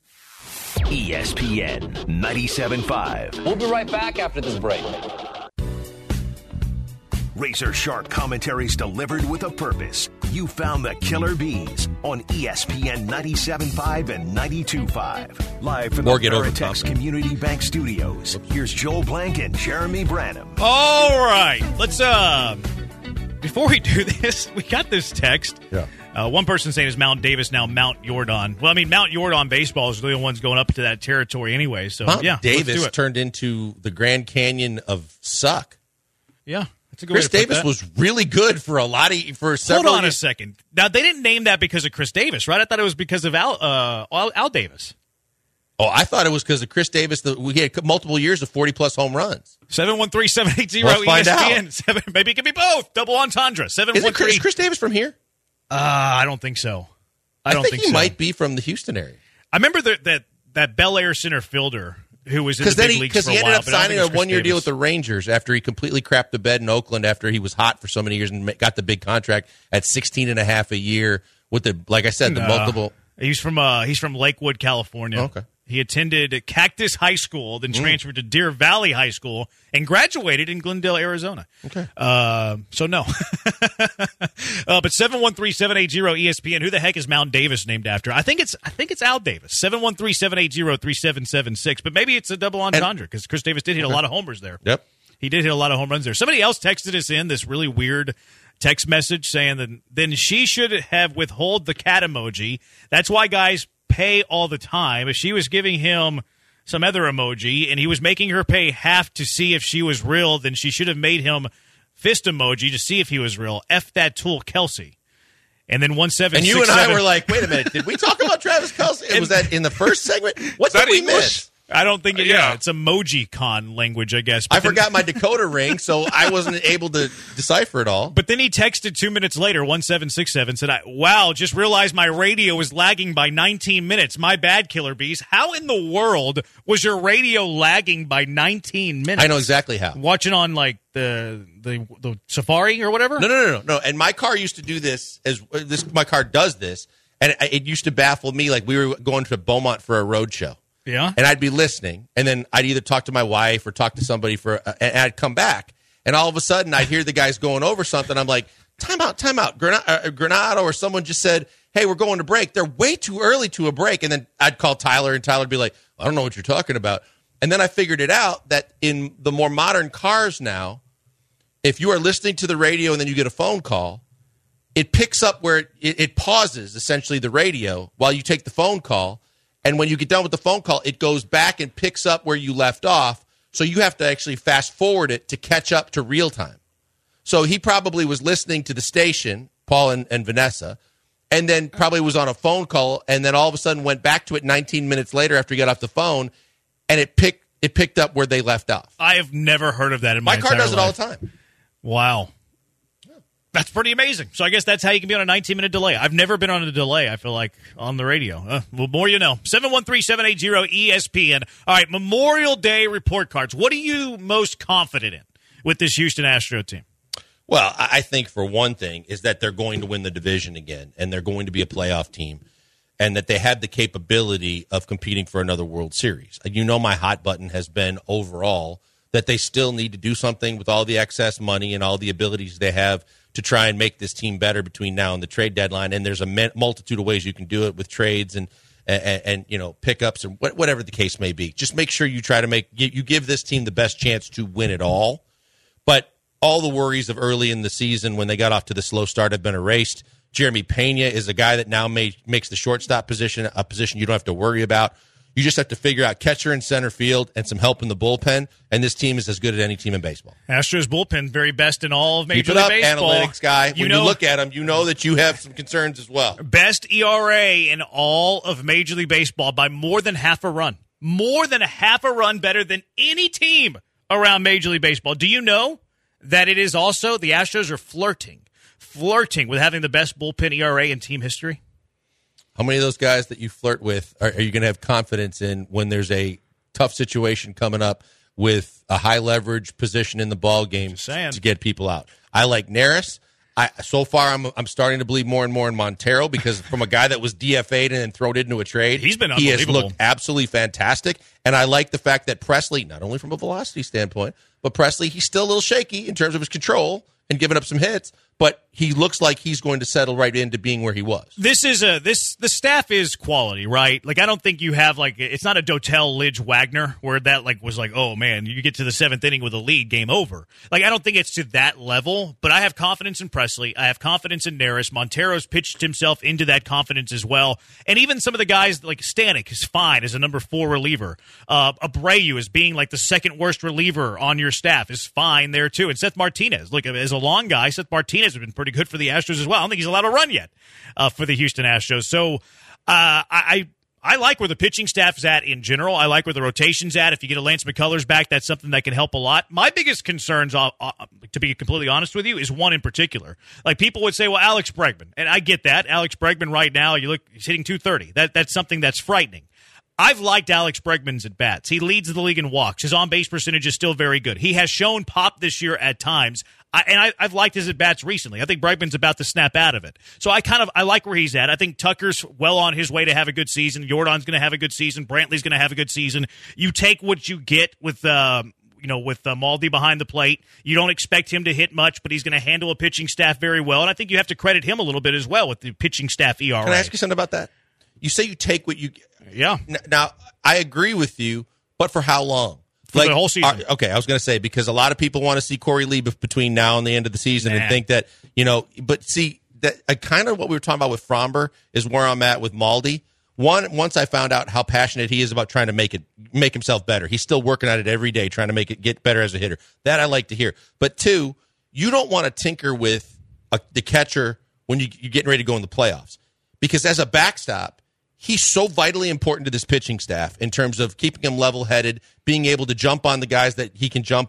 ESPN 97.5. We'll be right back after this break. Razor sharp commentaries delivered with a purpose. You found the Killer Bees on ESPN 97.5 and 92.5. Live from the Veritex Community Bank Studios. Here's Joel Blank and Jeremy Branham. All right. Let's, before we do this, we got this text. Yeah. One person saying is Mount Davis, now Mount Jordan. Well, I mean, Mount Jordan baseball is the only ones going up to that territory anyway. So, Mount yeah, Davis turned into the Grand Canyon of suck. Yeah. Chris Davis was really good for several Hold on years. a second. Now, they didn't name that because of Chris Davis, right? I thought it was because of Al Davis. Oh, I thought it was because of Chris Davis. We had multiple years of 40-plus home runs. 713-780-ESPN. Maybe it could be both. Double entendre. 713. Is Chris Davis from here? I don't think so. I don't think he so. might be from the Houston area. I remember that Bel Air center fielder who was in the big leagues for a while. Because he ended up signing a one-year Davis. deal with the Rangers after he completely crapped the bed in Oakland after he was hot for so many years and got the big contract at $16.5 a year with the, like I said, the multiple. He's from Lakewood, California. Okay. He attended Cactus High School, then transferred to Deer Valley High School, and graduated in Glendale, Arizona. Okay. So no. But 713-780-ESPN. Who the heck is Mount Davis named after? I think it's Al Davis. 713-780-3776. But maybe it's a double entendre because Chris Davis did hit a lot of homers there. Yep. He did hit a lot of home runs there. Somebody else texted us in this really weird text message saying that then she should have withhold the cat emoji. That's why guys pay all the time. If she was giving him some other emoji and he was making her pay half to see if she was real, then she should have made him fist emoji to see if he was real. F that tool, Kelsey. And then 1767. And you and I were like, wait a minute, did we talk about Travis Kelce? Was that in the first segment? What did we miss? I don't think it's emoji con language, I guess. But I forgot my decoder ring, so I wasn't able to decipher it all. But then he texted 2 minutes later, 1767, said, wow, just realized my radio was lagging by 19 minutes. My bad, Killer Bees. How in the world was your radio lagging by 19 minutes? I know exactly how. Watching on, like, the Safari or whatever? No. And my car used to do this. My car does this. And it used to baffle me, like we were going to Beaumont for a road show. Yeah. And I'd be listening, and then I'd either talk to my wife or talk to somebody and I'd come back. And all of a sudden, I'd hear the guys going over something. I'm like, time out. Granado or someone just said, hey, we're going to break. They're way too early to a break. And then I'd call Tyler, and Tyler would be like, I don't know what you're talking about. And then I figured it out that in the more modern cars now, if you are listening to the radio and then you get a phone call, it picks up where it pauses, essentially, the radio while you take the phone call. And when you get done with the phone call, it goes back and picks up where you left off. So you have to actually fast forward it to catch up to real time. So he probably was listening to the station, Paul and Vanessa, and then probably was on a phone call, and then all of a sudden went back to it 19 minutes later after he got off the phone, and it picked up where they left off. I have never heard of that in my car does it all the time. Wow. That's pretty amazing. So I guess that's how you can be on a 19-minute delay. I've never been on a delay, I feel like, on the radio. Well, more you know. 713-780-ESPN. All right, Memorial Day report cards. What are you most confident in with this Houston Astro team? Well, I think for one thing is that they're going to win the division again, and they're going to be a playoff team, and that they have the capability of competing for another World Series. You know, my hot button has been overall that they still need to do something with all the excess money and all the abilities they have to try and make this team better between now and the trade deadline. And there's a multitude of ways you can do it with trades and you know, pickups and whatever the case may be. Just make sure you try to you give this team the best chance to win it all. But all the worries of early in the season when they got off to the slow start have been erased. Jeremy Pena is a guy that now makes the shortstop position a position you don't have to worry about. You just have to figure out catcher in center field and some help in the bullpen, and this team is as good as any team in baseball. Astros bullpen, very best in all of Major Keep it League up, Baseball. Analytics guy. When you look at them, you know that you have some concerns as well. Best ERA in all of Major League Baseball by more than half a run. More than a half a run better than any team around Major League Baseball. Do you know that it is also, the Astros are flirting with having the best bullpen ERA in team history? How many of those guys that you flirt with are you going to have confidence in when there's a tough situation coming up with a high leverage position in the ball game to get people out? I like Neris. So far, I'm starting to believe more and more in Montero because from a guy that was DFA'd and then thrown into a trade, he has looked absolutely fantastic. And I like the fact that Presley, not only from a velocity standpoint, but Presley, he's still a little shaky in terms of his control and giving up some hits, but he looks like he's going to settle right into being where he was. The staff is quality, right? Like, I don't think you have, like, it's not a Dotel Lidge Wagner where that, like, was like, oh man, you get to the seventh inning with a lead, game over. Like, I don't think it's to that level, but I have confidence in Presley. I have confidence in Neris. Montero's pitched himself into that confidence as well. And even some of the guys, like Stanek is fine as a number 4 reliever. Abreu is being like the second worst reliever on your staff is fine there too. And Seth Martinez, look, as a long guy, Seth Martinez has been pretty good for the Astros as well. I don't think he's allowed to run yet for the Houston Astros. So I like where the pitching staff is at in general. I like where the rotation's at. If you get a Lance McCullers back, that's something that can help a lot. My biggest concerns, to be completely honest with you, is one in particular. Like, people would say, well, Alex Bregman. And I get that. Alex Bregman right now, you look, he's hitting .230. That's something that's frightening. I've liked Alex Bregman's at-bats. He leads the league in walks. His on-base percentage is still very good. He has shown pop this year at times. I've liked his at-bats recently. I think Bregman's about to snap out of it. So I like where he's at. I think Tucker's well on his way to have a good season. Jordan's going to have a good season. Brantley's going to have a good season. You take what you get with Maldi behind the plate. You don't expect him to hit much, but he's going to handle a pitching staff very well. And I think you have to credit him a little bit as well with the pitching staff ERA. Can I ask you something about that? You say you take what you get. Yeah. Now, I agree with you, but for how long? For the whole season. Okay, I was going to say, because a lot of people want to see Corey Lee between now and the end of the season and think that, but see, that kind of what we were talking about with Fromber is where I'm at with Maldi. Once I found out how passionate he is about trying to make himself better. He's still working at it every day, trying to get better as a hitter. That I like to hear. But 2, you don't want to tinker with the catcher when you're getting ready to go in the playoffs. Because as a backstop, he's so vitally important to this pitching staff in terms of keeping him level-headed, being able to jump on the guys that he can jump on,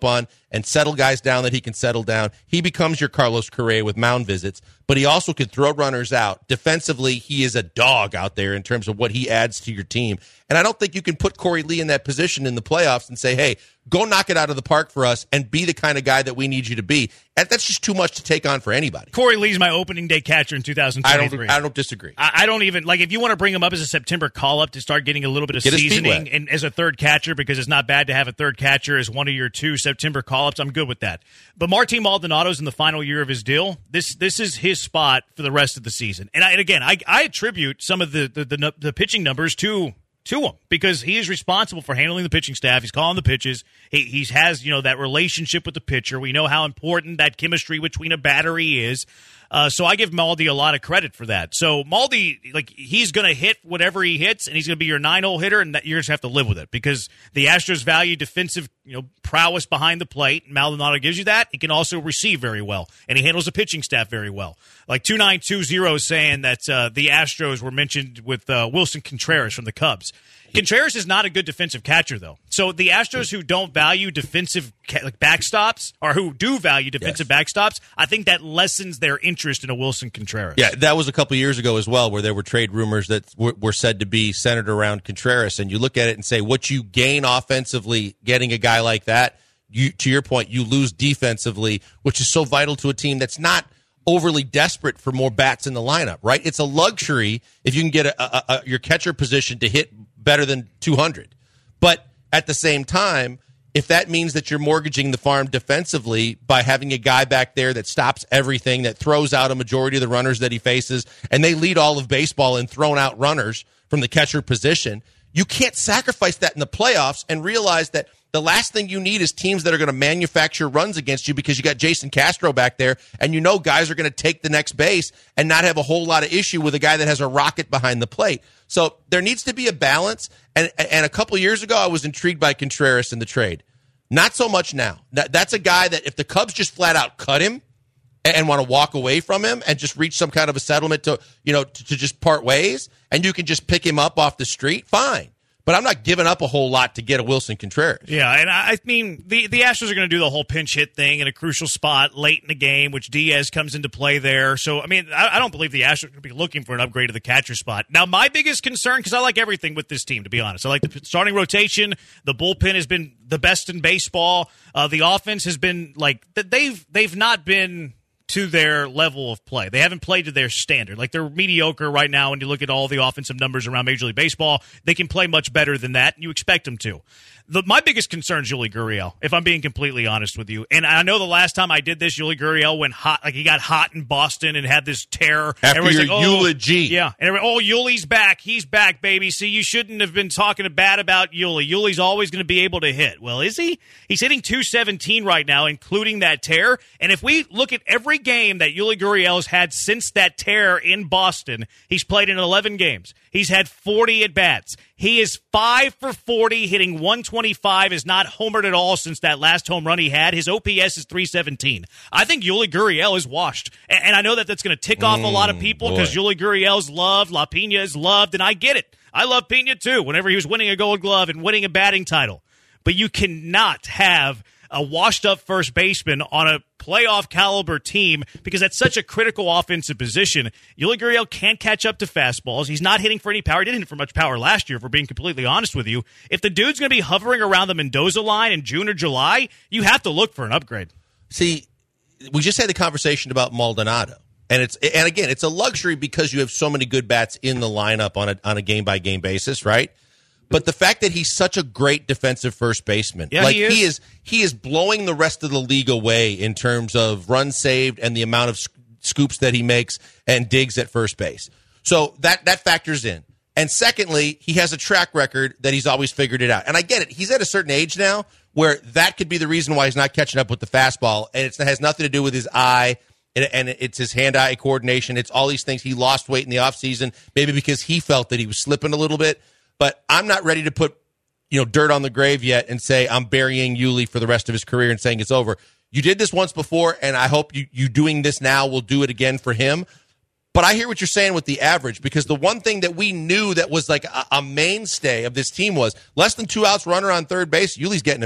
and settle guys down that he can settle down. He becomes your Carlos Correa with mound visits, but he also can throw runners out. Defensively, he is a dog out there in terms of what he adds to your team. And I don't think you can put Corey Lee in that position in the playoffs and say, hey, go knock it out of the park for us and be the kind of guy that we need you to be. And that's just too much to take on for anybody. Corey Lee's my opening day catcher in 2023. I don't disagree. I don't even, like, if you want to bring him up as a September call-up to start getting a little bit of seasoning and as a third catcher, because it's not bad to have a third catcher as one of your 2 September call-ups, I'm good with that. But Martin Maldonado's in the final year of his deal. This is his spot for the rest of the season. And I attribute some of the pitching numbers to him, because he is responsible for handling the pitching staff. He's calling the pitches. He has, that relationship with the pitcher. We know how important that chemistry between a battery is. So I give Maldi a lot of credit for that. So Maldi, he's going to hit whatever he hits, and he's going to be your 9-hole hitter, and you're just have to live with it, because the Astros value defensive, prowess behind the plate. Maldonado gives you that. He can also receive very well, and he handles the pitching staff very well. Like 2920 saying that the Astros were mentioned with Wilson Contreras from the Cubs. Contreras is not a good defensive catcher, though. So the Astros who don't value defensive backstops, or who do value defensive backstops, I think that lessens their interest in a Wilson Contreras. Yeah, that was a couple years ago as well, where there were trade rumors that were said to be centered around Contreras. And you look at it and say, what you gain offensively getting a guy like that, to your point, you lose defensively, which is so vital to a team that's not overly desperate for more bats in the lineup, right? It's a luxury if you can get your catcher position to hit better than 200. But at the same time, if that means that you're mortgaging the farm defensively by having a guy back there that stops everything, that throws out a majority of the runners that he faces, and they lead all of baseball in thrown out runners from the catcher position, you can't sacrifice that in the playoffs and realize that the last thing you need is teams that are going to manufacture runs against you, because you got Jason Castro back there, and guys are going to take the next base and not have a whole lot of issue with a guy that has a rocket behind the plate. So there needs to be a balance. And a couple years ago, I was intrigued by Contreras in the trade. Not so much now. That's a guy that if the Cubs just flat out cut him and want to walk away from him and just reach some kind of a settlement to just part ways, and you can just pick him up off the street, fine. But I'm not giving up a whole lot to get a Wilson Contreras. Yeah, and I mean, the Astros are going to do the whole pinch hit thing in a crucial spot late in the game, which Diaz comes into play there. So, I mean, I don't believe the Astros are going to be looking for an upgrade to the catcher spot. Now, my biggest concern, because I like everything with this team, to be honest. I like the starting rotation. The bullpen has been the best in baseball. The offense has been, they've not been to their level of play. They haven't played to their standard. They're mediocre right now, and you look at all the offensive numbers around Major League Baseball, they can play much better than that, and you expect them to. My biggest concern is Yuli Gurriel, if I'm being completely honest with you. And I know the last time I did this, Yuli Gurriel went hot. He got hot in Boston and had this tear. After your eulogy. Yeah. And Yuli's back. He's back, baby. See, you shouldn't have been talking bad about Yuli. Yuli's always going to be able to hit. Well, is he? He's hitting .217 right now, including that tear. And if we look at every game that Yuli Gurriel has had since that tear in Boston, he's played in 11 games. He's had 40 at-bats. He is 5 for 40, hitting 125, is not homered at all since that last home run he had. His OPS is .317. I think Yuli Gurriel is washed. And I know that that's going to tick off a lot of people, because Yuli Gurriel's loved, La Pena is loved, and I get it. I love Pena too, whenever he was winning a Gold Glove and winning a batting title. But you cannot have a washed-up first baseman on a playoff-caliber team, because that's such a critical offensive position. Yuli Gurriel can't catch up to fastballs. He's not hitting for any power. He didn't hit for much power last year, if we're being completely honest with you. If the dude's going to be hovering around the Mendoza line in June or July, you have to look for an upgrade. See, we just had the conversation about Maldonado. And again, it's a luxury because you have so many good bats in the lineup on a game-by-game basis, right? But the fact that he's such a great defensive first baseman, he is blowing the rest of the league away in terms of runs saved and the amount of scoops that he makes and digs at first base. So that factors in. And secondly, he has a track record that he's always figured it out. And I get it. He's at a certain age now where that could be the reason why he's not catching up with the fastball. And it has nothing to do with his eye, and it's his hand-eye coordination. It's all these things. He lost weight in the offseason, maybe because he felt that he was slipping a little bit. But I'm not ready to put, dirt on the grave yet and say I'm burying Yuli for the rest of his career and saying it's over. You did this once before, and I hope you doing this now will do it again for him. But I hear what you're saying with the average, because the one thing that we knew that was like a mainstay of this team was less than 2 outs, runner on third base. Yuli's getting him in.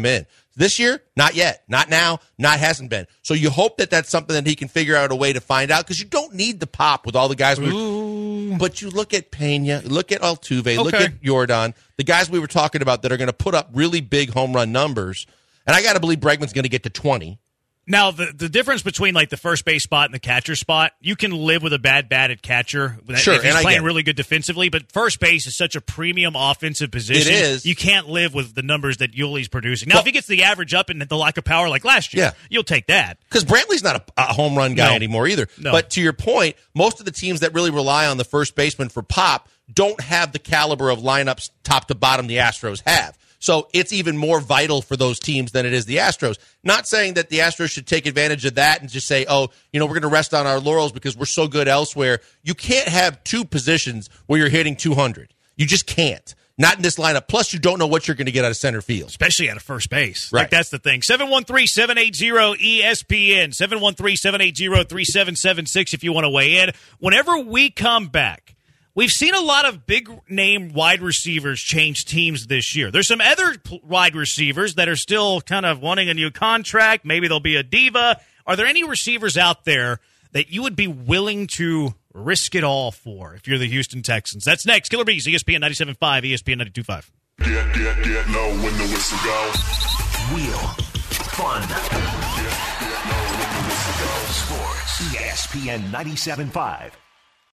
This year, not yet. Not now. Hasn't been. So you hope that that's something that he can figure out a way to find out, because you don't need the pop with all the guys. But you look at Pena, look at Altuve, look at Jordan, the guys we were talking about that are going to put up really big home run numbers. And I got to believe Bregman's going to get to 20. Now, the difference between like the first base spot and the catcher spot, you can live with a bad bat at catcher sure, if he's playing really good defensively, but first base is such a premium offensive position. It is. You can't live with the numbers that Yuli's producing. Now, if he gets the average up and the lack of power like last year, you'll take that. Because Brantley's not a home run guy anymore either. No. But to your point, most of the teams that really rely on the first baseman for pop don't have the caliber of lineups top to bottom the Astros have. So it's even more vital for those teams than it is the Astros. Not saying that the Astros should take advantage of that and just say, we're going to rest on our laurels because we're so good elsewhere. You can't have two positions where you're hitting 200. You just can't. Not in this lineup. Plus, you don't know what you're going to get out of center field. Especially out of first base. Right. Like, that's the thing. 713-780-ESPN. 713-780-3776 if you want to weigh in. Whenever we come back, we've seen a lot of big-name wide receivers change teams this year. There's some other wide receivers that are still kind of wanting a new contract. Maybe they'll be a diva. Are there any receivers out there that you would be willing to risk it all for if you're the Houston Texans? That's next. Killer Bees, ESPN 97.5, ESPN 92.5. Get low when the whistle goes. Real fun. Get low when the whistle goes. Sports. ESPN 97.5.